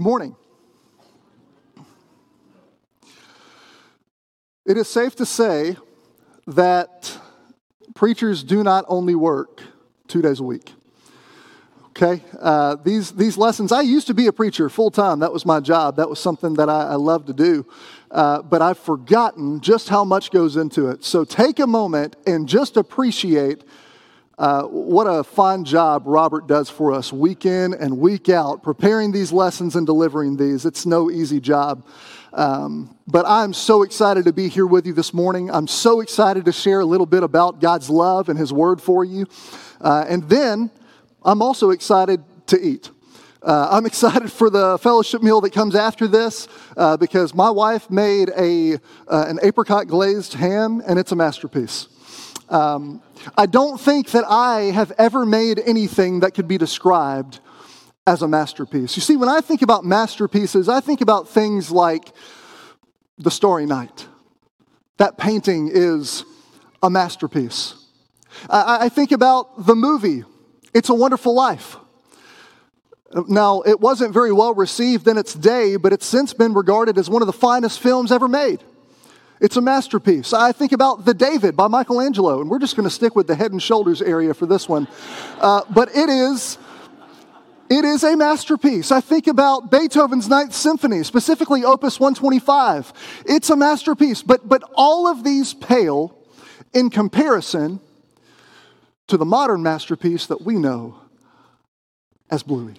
Good morning. It is safe to say that preachers do not only work 2 days a week. Okay? These lessons, I used to be a preacher full-time. That was my job. That was something that I loved to do. But I've forgotten just how much goes into it. So take a moment and just appreciate what a fine job Robert does for us week in and week out, preparing these lessons and delivering these. It's no easy job. But I'm so excited to be here with you this morning. I'm so excited to share a little bit about God's love and His Word for you. And then I'm also excited to eat. I'm excited for the fellowship meal that comes after this because my wife made an apricot glazed ham, and it's a masterpiece. I don't think that I have ever made anything that could be described as a masterpiece. You see, when I think about masterpieces, I think about things like The Starry Night. That painting is a masterpiece. I think about the movie, It's a Wonderful Life. Now, it wasn't very well received in its day, but it's since been regarded as one of the finest films ever made. It's a masterpiece. I think about The David by Michelangelo, and we're just going to stick with the head and shoulders area for this one. But it is a masterpiece. I think about Beethoven's Ninth Symphony, specifically Opus 125. It's a masterpiece. But all of these pale in comparison to the modern masterpiece that we know as Bluey.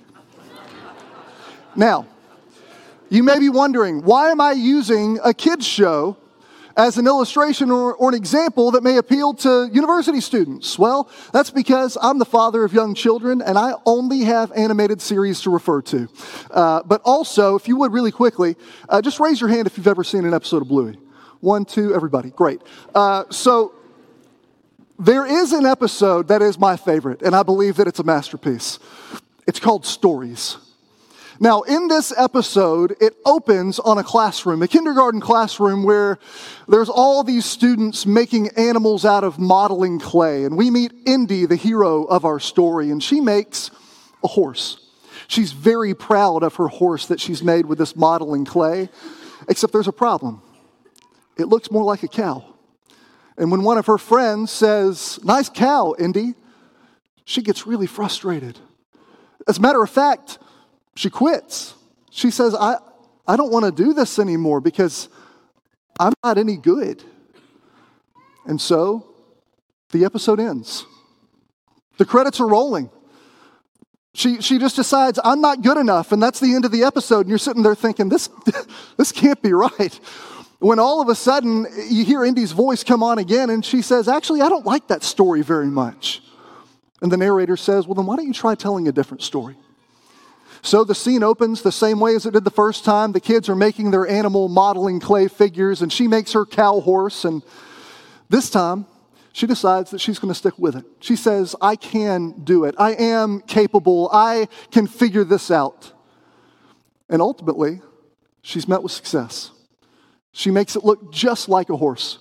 Now, you may be wondering, why am I using a kids show as an illustration or an example that may appeal to university students? Well, that's because I'm the father of young children and I only have animated series to refer to. But also, if you would really quickly, just raise your hand if you've ever seen an episode of Bluey. 1, 2, everybody. Great. So there is an episode that is my favorite, and I believe that it's a masterpiece. It's called Stories. Now, in this episode, it opens on a classroom, a kindergarten classroom where there's all these students making animals out of modeling clay. And we meet Indy, the hero of our story, and she makes a horse. She's very proud of her horse that she's made with this modeling clay, except there's a problem. It looks more like a cow. And when one of her friends says, "Nice cow, Indy," she gets really frustrated. As a matter of fact, she quits. She says, I don't want to do this anymore because I'm not any good. And so the episode ends. The credits are rolling. She just decides, I'm not good enough, and that's the end of the episode. And you're sitting there thinking, this can't be right. When all of a sudden you hear Indy's voice come on again, and she says, actually, I don't like that story very much. And the narrator says, well, then why don't you try telling a different story? So the scene opens the same way as it did the first time. The kids are making their animal modeling clay figures, and she makes her cow horse. And this time, she decides that she's going to stick with it. She says, I can do it. I am capable. I can figure this out. And ultimately, she's met with success. She makes it look just like a horse.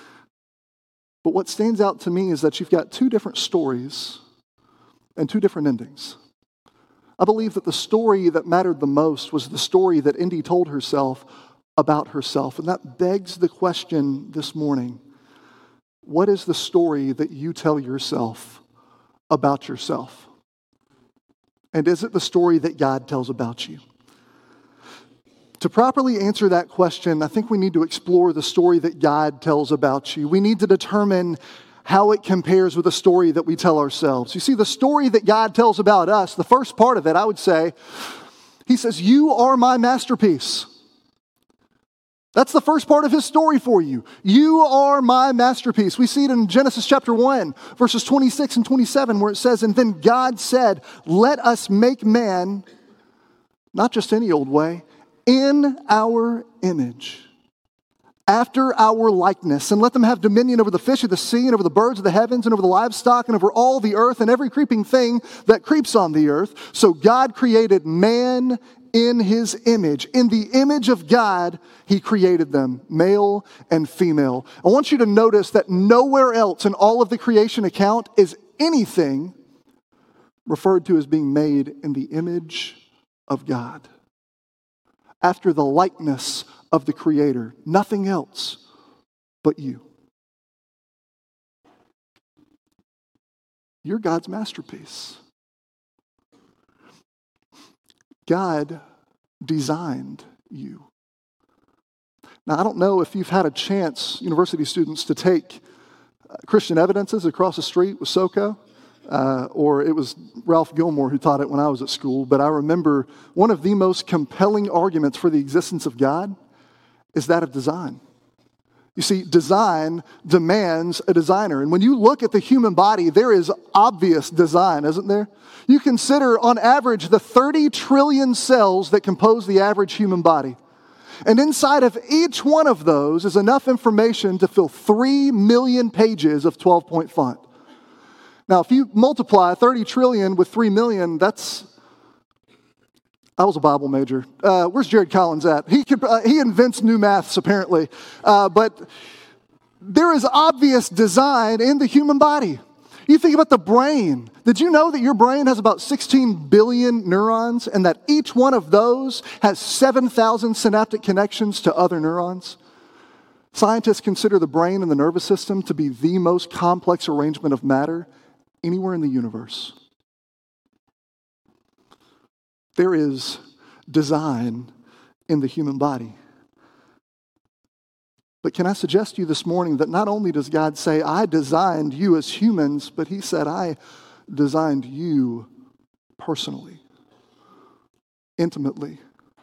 But what stands out to me is that you've got 2 different stories and 2 different endings. I believe that the story that mattered the most was the story that Indy told herself about herself. And that begs the question this morning, what is the story that you tell yourself about yourself? And is it the story that God tells about you? To properly answer that question, I think we need to explore the story that God tells about you. We need to determine how it compares with the story that we tell ourselves. You see, the story that God tells about us, the first part of it, I would say, He says, you are my masterpiece. That's the first part of His story for you. You are my masterpiece. We see it in Genesis chapter 1, verses 26 and 27, where it says, and then God said, let us make man, not just any old way, in our image, after our likeness, and let them have dominion over the fish of the sea and over the birds of the heavens and over the livestock and over all the earth and every creeping thing that creeps on the earth. So God created man in His image. In the image of God, He created them, male and female. I want you to notice that nowhere else in all of the creation account is anything referred to as being made in the image of God. after the likeness of the Creator. Nothing else but you. You're God's masterpiece. God designed you. Now, I don't know if you've had a chance, university students, to take Christian Evidences across the street with SoCo, or it was Ralph Gilmore who taught it when I was at school, but I remember one of the most compelling arguments for the existence of God is that of design. You see, design demands a designer. And when you look at the human body, there is obvious design, isn't there? You consider, on average, the 30 trillion cells that compose the average human body. And inside of each one of those is enough information to fill 3 million pages of 12-point font. Now, if you multiply 30 trillion with 3 million, I was a Bible major. Where's Jared Collins at? He invents new maths, apparently. But there is obvious design in the human body. You think about the brain. Did you know that your brain has about 16 billion neurons and that each one of those has 7,000 synaptic connections to other neurons? Scientists consider the brain and the nervous system to be the most complex arrangement of matter anywhere in the universe. There is design in the human body. But can I suggest to you this morning that not only does God say, I designed you as humans, but He said, I designed you personally, intimately.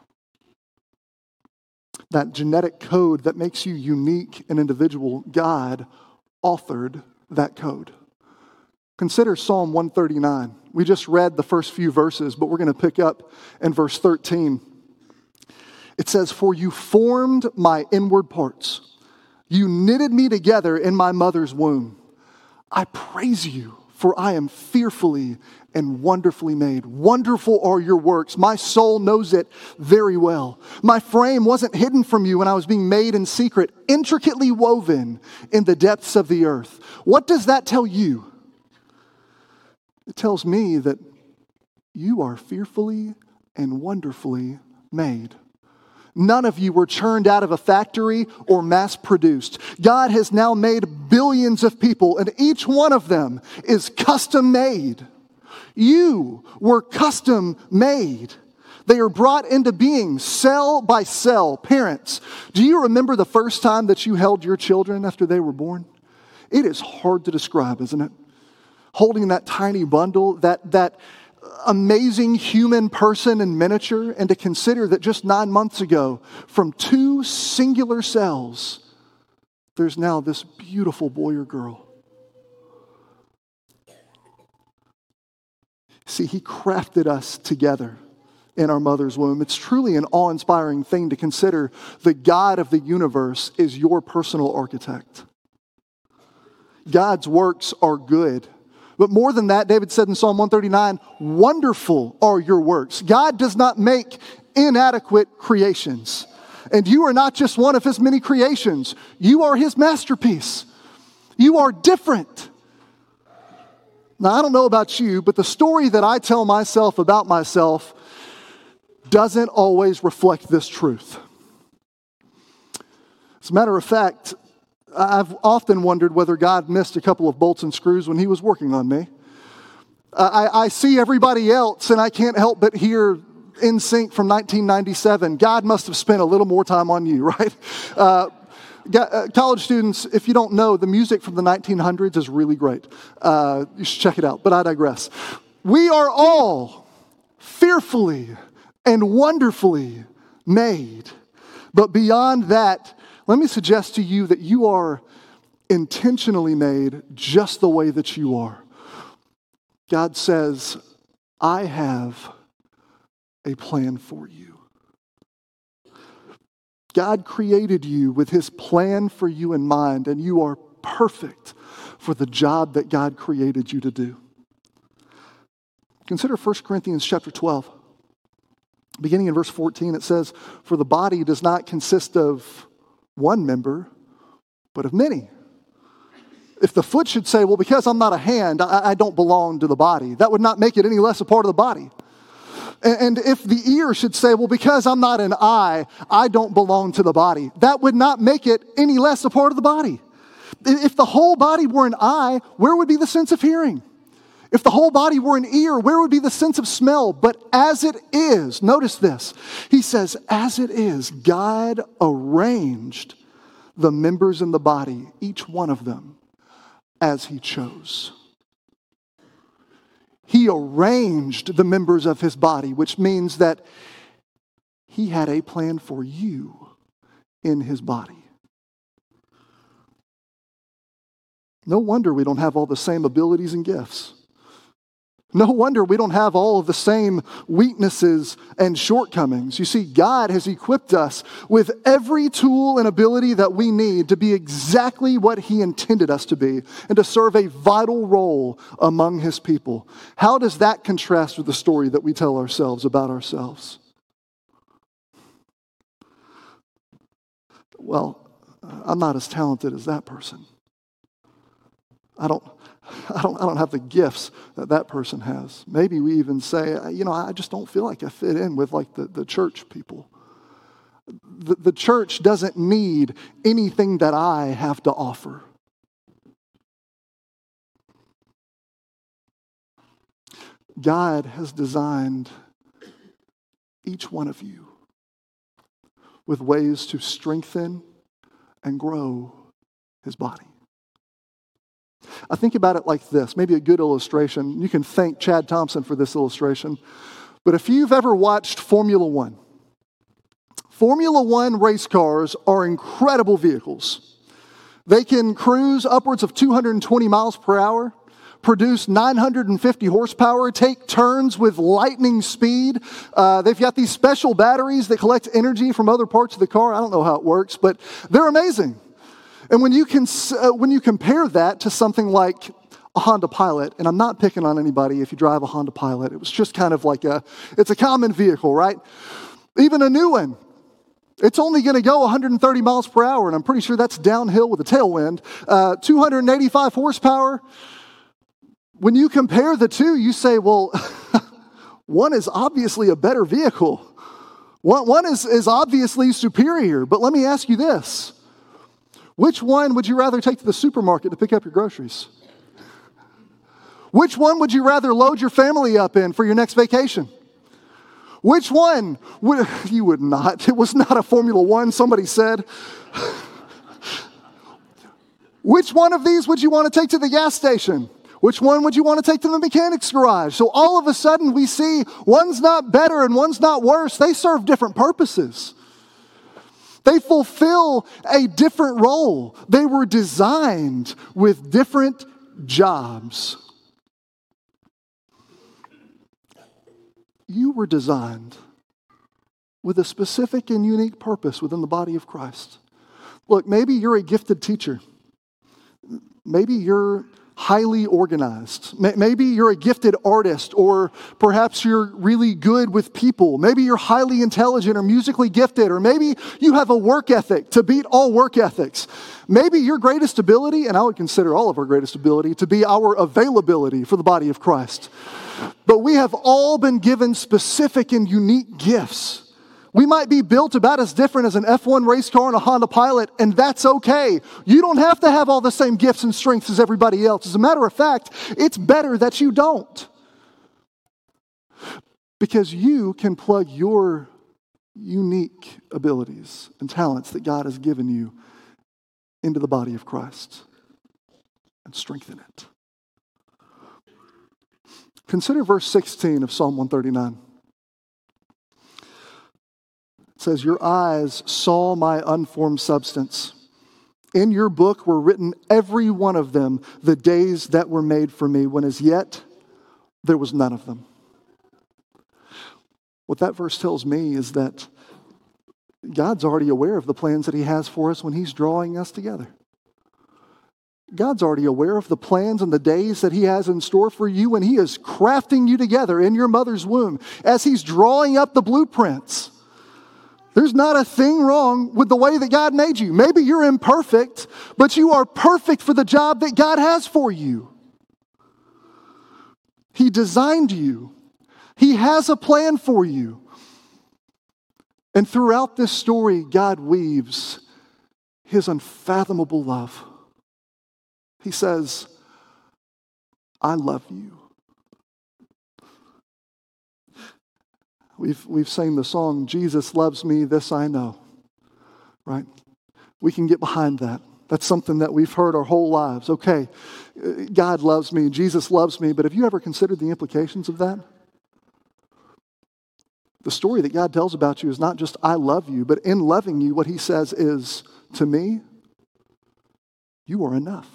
That genetic code that makes you unique and individual, God authored that code. Consider Psalm 139. We just read the first few verses, but we're going to pick up in verse 13. It says, For you formed my inward parts. You knitted me together in my mother's womb. I praise you, for I am fearfully and wonderfully made. Wonderful are your works. My soul knows it very well. My frame wasn't hidden from you when I was being made in secret, intricately woven in the depths of the earth. What does that tell you? It tells me that you are fearfully and wonderfully made. None of you were churned out of a factory or mass-produced. God has now made billions of people, and each one of them is custom-made. You were custom-made. They are brought into being cell by cell. Parents, do you remember the first time that you held your children after they were born? It is hard to describe, isn't it? Holding that tiny bundle, that amazing human person in miniature, and to consider that just 9 months ago, from 2 singular cells, there's now this beautiful boy or girl. See, He crafted us together in our mother's womb. It's truly an awe-inspiring thing to consider the God of the universe is your personal architect. God's works are good. But more than that, David said in Psalm 139, wonderful are your works. God does not make inadequate creations. And you are not just one of His many creations. You are His masterpiece. You are different. Now, I don't know about you, but the story that I tell myself about myself doesn't always reflect this truth. As a matter of fact, I've often wondered whether God missed a couple of bolts and screws when He was working on me. I see everybody else, and I can't help but hear NSYNC from 1997. God must have spent a little more time on you, right? College students, if you don't know, the music from the 1900s is really great. You should check it out, but I digress. We are all fearfully and wonderfully made. But beyond that, let me suggest to you that you are intentionally made just the way that you are. God says, I have a plan for you. God created you with His plan for you in mind, and you are perfect for the job that God created you to do. Consider 1 Corinthians chapter 12. Beginning in verse 14, it says, For the body does not consist of one member, but of many. If the foot should say, well, because I'm not a hand, I don't belong to the body, that would not make it any less a part of the body. And if the ear should say, well, because I'm not an eye, I don't belong to the body, that would not make it any less a part of the body. If the whole body were an eye, where would be the sense of hearing? If the whole body were an ear, where would be the sense of smell? But as it is, notice this, he says, as it is, God arranged the members in the body, each one of them, as he chose. He arranged the members of his body, which means that he had a plan for you in his body. No wonder we don't have all the same abilities and gifts. No wonder we don't have all of the same weaknesses and shortcomings. You see, God has equipped us with every tool and ability that we need to be exactly what he intended us to be and to serve a vital role among his people. How does that contrast with the story that we tell ourselves about ourselves? Well, I'm not as talented as that person. I don't have the gifts that that person has. Maybe we even say, I just don't feel like I fit in with like the church people. The church doesn't need anything that I have to offer. God has designed each one of you with ways to strengthen and grow his body. I think about it like this, maybe a good illustration. You can thank Chad Thompson for this illustration. But if you've ever watched Formula One race cars are incredible vehicles. They can cruise upwards of 220 miles per hour, produce 950 horsepower, take turns with lightning speed. They've got these special batteries that collect energy from other parts of the car. I don't know how it works, but they're amazing. And when you compare that to something like a Honda Pilot, and I'm not picking on anybody if you drive a Honda Pilot, it was just kind of like it's a common vehicle, right? Even a new one, it's only going to go 130 miles per hour, and I'm pretty sure that's downhill with a tailwind. 285 horsepower. When you compare the two, you say, well, one is obviously a better vehicle. One is obviously superior, but let me ask you this. Which one would you rather take to the supermarket to pick up your groceries? Which one would you rather load your family up in for your next vacation? Which one you would not? It was not a Formula One, somebody said. Which one of these would you want to take to the gas station? Which one would you want to take to the mechanic's garage? So all of a sudden we see one's not better and one's not worse. They serve different purposes. They fulfill a different role. They were designed with different jobs. You were designed with a specific and unique purpose within the body of Christ. Look, maybe you're a gifted teacher. Maybe you're highly organized. Maybe you're a gifted artist, or perhaps you're really good with people. Maybe you're highly intelligent or musically gifted, or maybe you have a work ethic to beat all work ethics. Maybe your greatest ability, and I would consider all of our greatest ability, to be our availability for the body of Christ. But we have all been given specific and unique gifts. We might be built about as different as an F1 race car and a Honda Pilot, and that's okay. You don't have to have all the same gifts and strengths as everybody else. As a matter of fact, it's better that you don't. Because you can plug your unique abilities and talents that God has given you into the body of Christ and strengthen it. Consider verse 16 of Psalm 139. It says, your eyes saw my unformed substance. In your book were written, every one of them, the days that were made for me, when as yet there was none of them. What that verse tells me is that God's already aware of the plans that he has for us when he's drawing us together. God's already aware of the plans and the days that he has in store for you when he is crafting you together in your mother's womb, as he's drawing up the blueprints. There's not a thing wrong with the way that God made you. Maybe you're imperfect, but you are perfect for the job that God has for you. He designed you He has a plan for you. And throughout this story, God weaves His unfathomable love. He says, I love you. We've sang the song, Jesus loves me, this I know. Right? We can get behind that. That's something that we've heard our whole lives. Okay, God loves me, Jesus loves me, but have you ever considered the implications of that? The story that God tells about you is not just I love you, but in loving you, what He says is, to me, you are enough.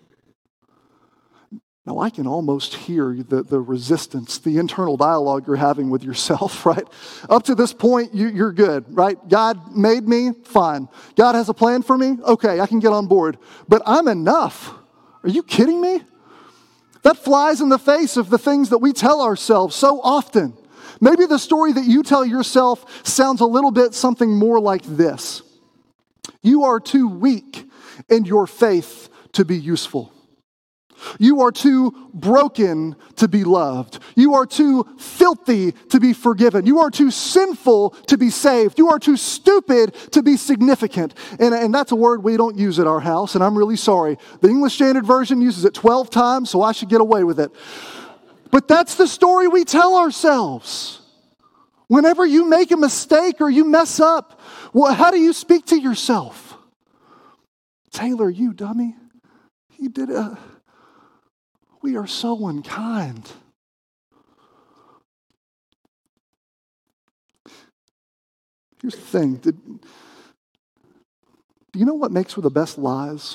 Now, I can almost hear the resistance, the internal dialogue you're having with yourself, right? Up to this point, you're good, right? God made me, fine. God has a plan for me, okay, I can get on board. But I'm enough. Are you kidding me? That flies in the face of the things that we tell ourselves so often. Maybe the story that you tell yourself sounds a little bit something more like this. You are too weak in your faith to be useful. You are too broken to be loved. You are too filthy to be forgiven. You are too sinful to be saved. You are too stupid to be significant. And that's a word we don't use at our house, and I'm really sorry. The English Standard Version uses it 12 times, so I should get away with it. But that's the story we tell ourselves. Whenever you make a mistake or you mess up, well, how do you speak to yourself? Taylor, you dummy. You did a... We are so unkind. Here's the thing. Do you know what makes for the best lies?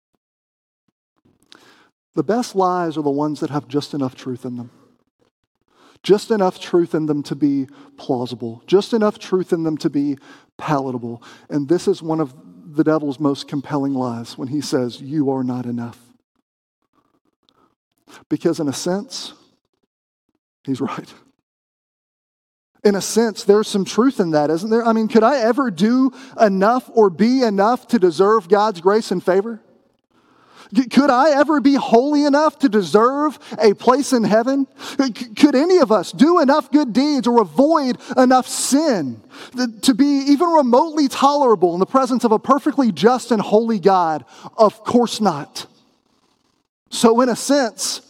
The best lies are the ones that have just enough truth in them. Just enough truth in them to be plausible. Just enough truth in them to be palatable. And this is one of the devil's most compelling lies when he says, you are not enough. Because in a sense, he's right. In a sense, there's some truth in that, isn't there? I mean, could I ever do enough or be enough to deserve God's grace and favor? Could I ever be holy enough to deserve a place in heaven? Could any of us do enough good deeds or avoid enough sin to be even remotely tolerable in the presence of a perfectly just and holy God? Of course not. So in a sense,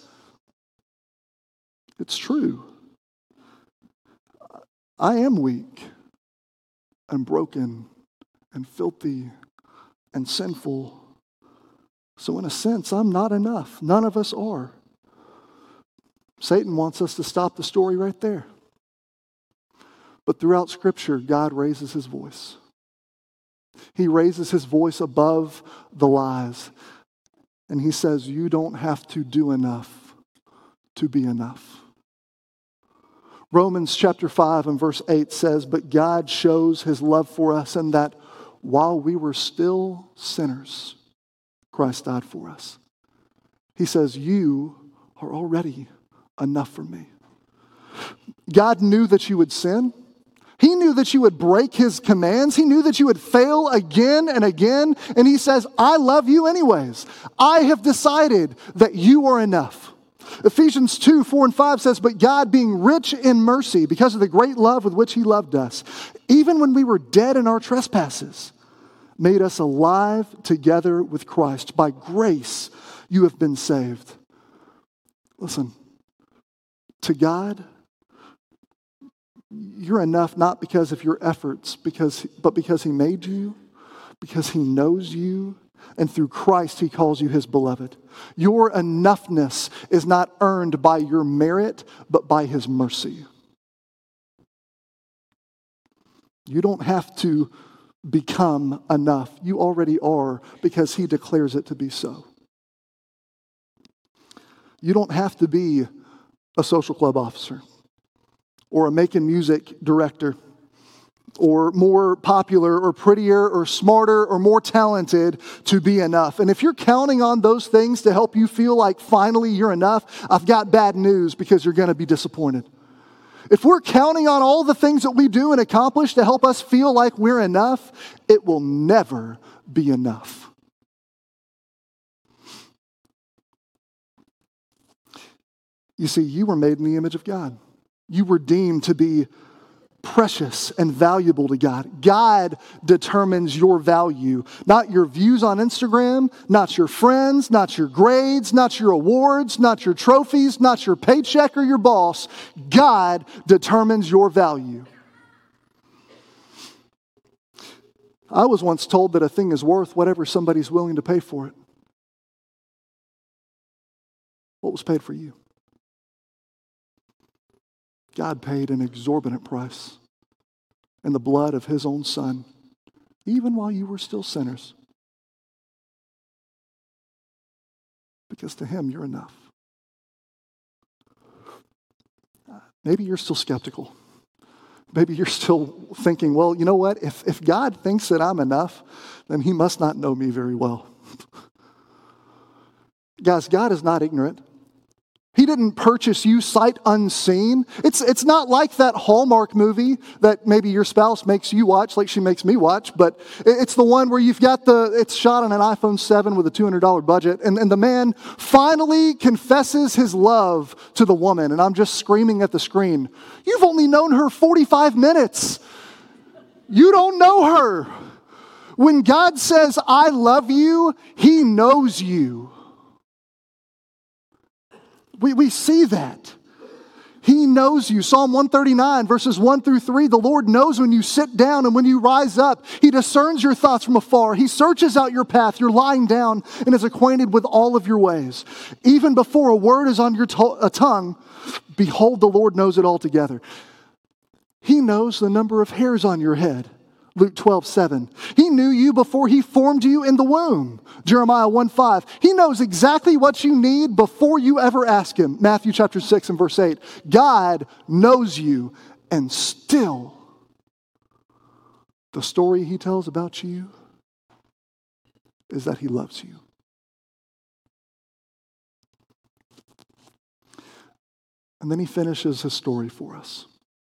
it's true. I am weak and broken and filthy and sinful. So in a sense, I'm not enough. None of us are. Satan wants us to stop the story right there. But throughout Scripture, God raises His voice. He raises His voice above the lies. And He says, you don't have to do enough to be enough. Romans chapter 5 and verse 8 says, but God shows His love for us in that while we were still sinners, Christ died for us. He says, you are already enough for me. God knew that you would sin. He knew that you would break His commands. He knew that you would fail again and again. And He says, I love you anyways. I have decided that you are enough. Ephesians 2, 4 and 5 says, but God being rich in mercy because of the great love with which He loved us, even when we were dead in our trespasses, made us alive together with Christ. By grace you have been saved. Listen, to God, you're enough not because of your efforts, but because He made you, because He knows you, and through Christ He calls you His beloved. Your enoughness is not earned by your merit, but by His mercy. You don't have to become enough. You already are because He declares it to be so. You don't have to be a social club officer or a making music director or more popular or prettier or smarter or more talented to be enough. And if you're counting on those things to help you feel like finally you're enough, I've got bad news because you're going to be disappointed. If we're counting on all the things that we do and accomplish to help us feel like we're enough, it will never be enough. You see, you were made in the image of God. You were deemed to be precious and valuable to God. God determines your value, not your views on Instagram, not your friends, not your grades, not your awards, not your trophies, not your paycheck or your boss. God determines your value. I was once told that a thing is worth whatever somebody's willing to pay for it. What was paid for you? God paid an exorbitant price in the blood of his own Son, even while you were still sinners. Because to him, you're enough. Maybe you're still skeptical. Maybe you're still thinking, well, you know what? If God thinks that I'm enough, then he must not know me very well. Guys, God is not ignorant. He didn't purchase you sight unseen. It's not like that Hallmark movie that maybe your spouse makes you watch, like she makes me watch, but it's the one where it's shot on an iPhone 7 with a $200 budget, and the man finally confesses his love to the woman, and I'm just screaming at the screen, you've only known her 45 minutes. You don't know her. When God says, I love you, he knows you. We see that. He knows you. Psalm 139, verses 1 through 3, the Lord knows when you sit down and when you rise up. He discerns your thoughts from afar. He searches out your path. You're lying down and is acquainted with all of your ways. Even before a word is on your tongue, behold, the Lord knows it altogether. He knows the number of hairs on your head. Luke 12:7. He knew you before he formed you in the womb. Jeremiah 1:5. He knows exactly what you need before you ever ask him. Matthew chapter 6 and verse 8. God knows you, and still the story he tells about you is that he loves you. And then he finishes his story for us.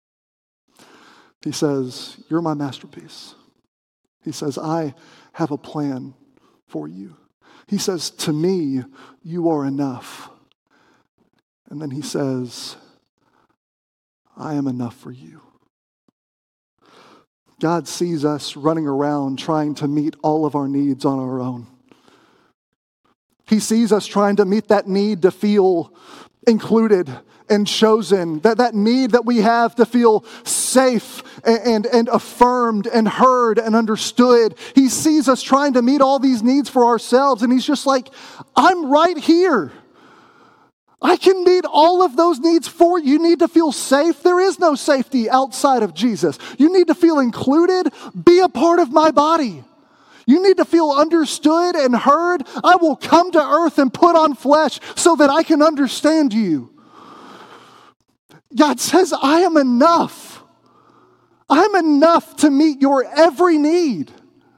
He says, you're my masterpiece. He says, I have a plan for you. He says, to me, you are enough. And then he says, I am enough for you. God sees us running around trying to meet all of our needs on our own. He sees us trying to meet that need to feel included and chosen, that need that we have to feel safe and affirmed and heard and understood. He sees us trying to meet all these needs for ourselves, and he's just like, I'm right here. I can meet all of those needs for you. You need to feel safe. There is no safety outside of Jesus. You need to feel included. Be a part of my body. You need to feel understood and heard. I will come to earth and put on flesh so that I can understand you. God says, I am enough. I'm enough to meet your every need.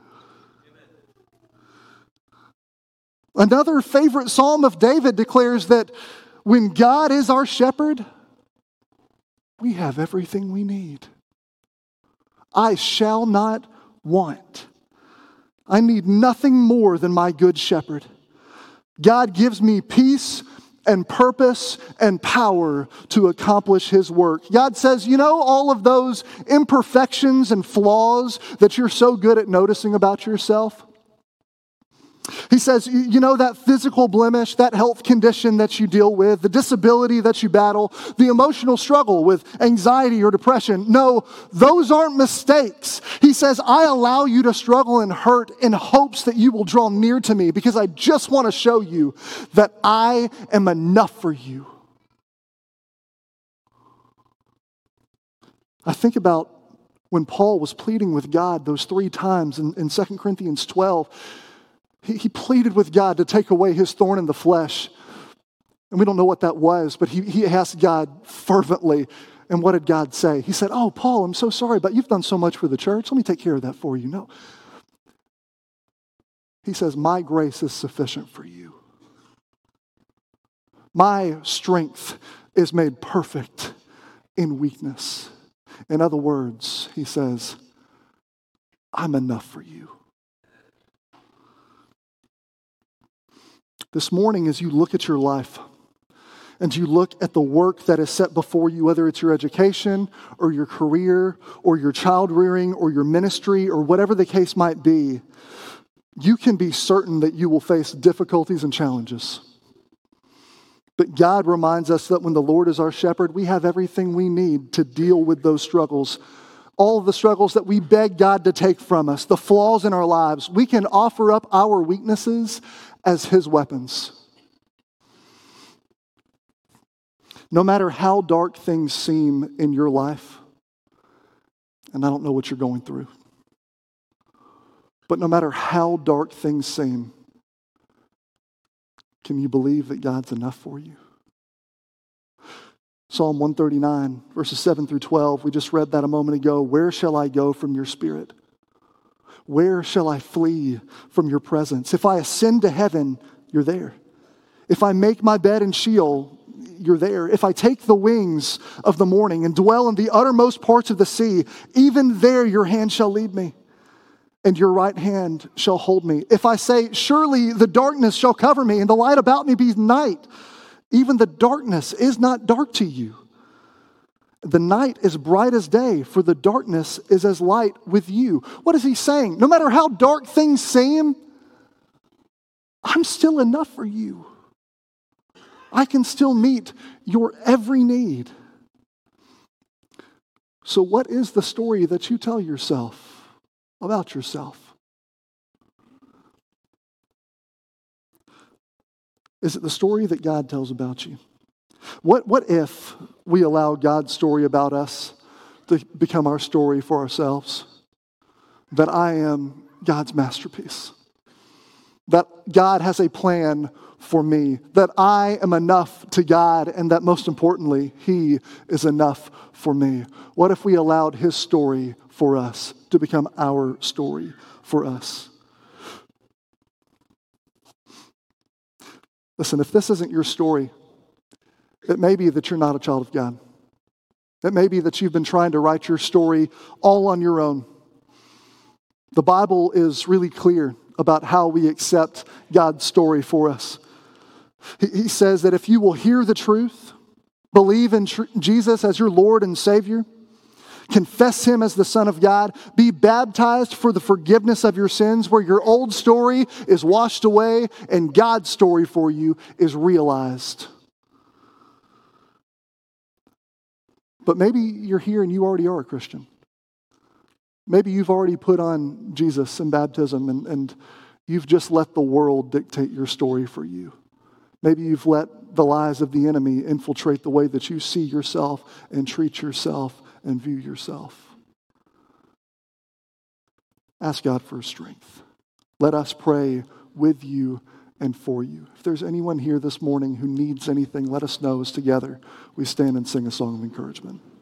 Another favorite psalm of David declares that when God is our shepherd, we have everything we need. I shall not want. I need nothing more than my good shepherd. God gives me peace and purpose and power to accomplish his work. God says, you know, all of those imperfections and flaws that you're so good at noticing about yourself? He says, you know, that physical blemish, that health condition that you deal with, the disability that you battle, the emotional struggle with anxiety or depression. No, those aren't mistakes. He says, I allow you to struggle and hurt in hopes that you will draw near to me because I just want to show you that I am enough for you. I think about when Paul was pleading with God those 3 times in 2 Corinthians 12. He pleaded with God to take away his thorn in the flesh. And we don't know what that was, but he asked God fervently. And what did God say? He said, oh, Paul, I'm so sorry, but you've done so much for the church. Let me take care of that for you. No. He says, my grace is sufficient for you. My strength is made perfect in weakness. In other words, he says, I'm enough for you. This morning, as you look at your life, and you look at the work that is set before you, whether it's your education or your career or your child rearing or your ministry or whatever the case might be, you can be certain that you will face difficulties and challenges. But God reminds us that when the Lord is our shepherd, we have everything we need to deal with those struggles. All of the struggles that we beg God to take from us, the flaws in our lives, we can offer up our weaknesses as His weapons. No matter how dark things seem in your life, and I don't know what you're going through, but no matter how dark things seem, can you believe that God's enough for you? Psalm 139, verses 7 through 12, we just read that a moment ago. Where shall I go from your spirit? Where shall I flee from your presence? If I ascend to heaven, you're there. If I make my bed in Sheol, you're there. If I take the wings of the morning and dwell in the uttermost parts of the sea, even there your hand shall lead me, and your right hand shall hold me. If I say, surely the darkness shall cover me, and the light about me be night, even the darkness is not dark to you. The night is bright as day, for the darkness is as light with you. What is he saying? No matter how dark things seem, I'm still enough for you. I can still meet your every need. So what is the story that you tell yourself about yourself? Is it the story that God tells about you? What if we allow God's story about us to become our story for ourselves? That I am God's masterpiece. That God has a plan for me. That I am enough to God, and that most importantly, He is enough for me. What if we allowed His story for us to become our story for us? Listen, if this isn't your story, it may be that you're not a child of God. It may be that you've been trying to write your story all on your own. The Bible is really clear about how we accept God's story for us. He says that if you will hear the truth, believe in Jesus as your Lord and Savior, confess Him as the Son of God, be baptized for the forgiveness of your sins, where your old story is washed away and God's story for you is realized. But maybe you're here and you already are a Christian. Maybe you've already put on Jesus in baptism and you've just let the world dictate your story for you. Maybe you've let the lies of the enemy infiltrate the way that you see yourself and treat yourself and view yourself. Ask God for strength. Let us pray with you and for you. If there's anyone here this morning who needs anything, let us know as together we stand and sing a song of encouragement.